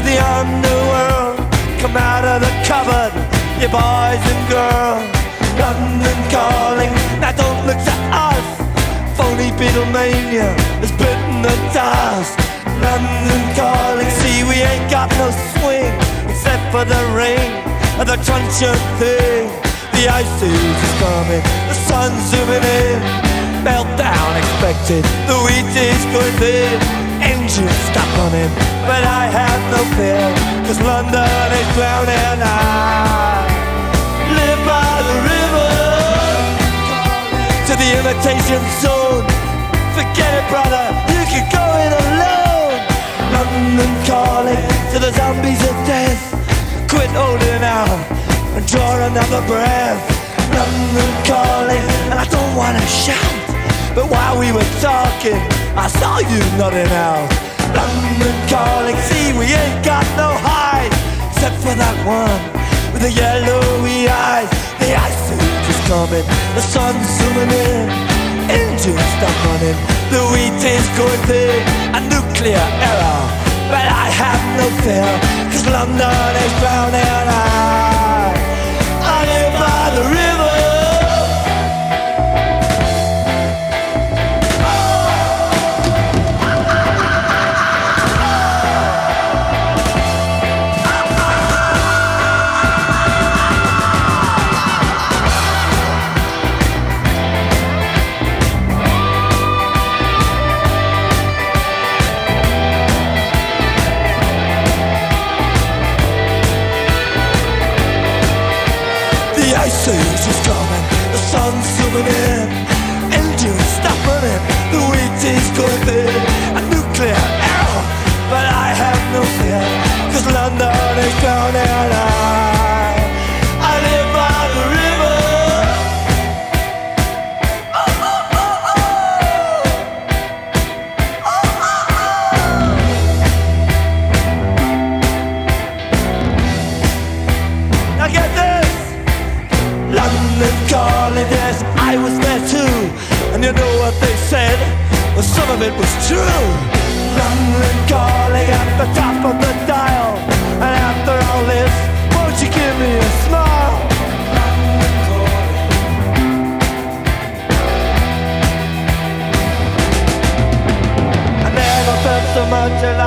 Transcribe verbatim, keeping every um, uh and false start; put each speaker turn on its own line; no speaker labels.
the underworld. Come out of the cupboard, you boys and girls. London calling, now don't look to us. Phony Beatlemania has bitten the dust. London calling, see we ain't got no swing except for the ring and the truncheon thing. The ice age is coming, the sun's zooming in. Meltdown expected, the wheat is going thin. Engines stop running, but I have no fear, cause London is drowning. I live by the river, to the imitation zone. Forget it, brother, you can go it alone. London calling to the zombies of death. Quit holding out and draw another breath. London calling, and I don't wanna shout, but while we were talking, I saw you nodding out. London calling, see we ain't got no hide, except for that one with the yellowy eyes. The ice age is coming, the sun's zooming in. Engines stop running, the wheat is going big. A nuclear error, but I have no fear, cause London is drowning. I, I live by the river. The ice age is coming, the sun's zooming in. Engines stop running, the wheat is going thin. A nuclear error, but I have no fear, cause London is drowning. I, I live by the river. Oh, oh, oh, oh. Oh, oh, oh. Now get this. London calling, yes, I was there too. And you know what they said? Well, some of it was true. London calling at the top of the dial. And after all this, won't you give me a smile? London calling. I never felt so much alive.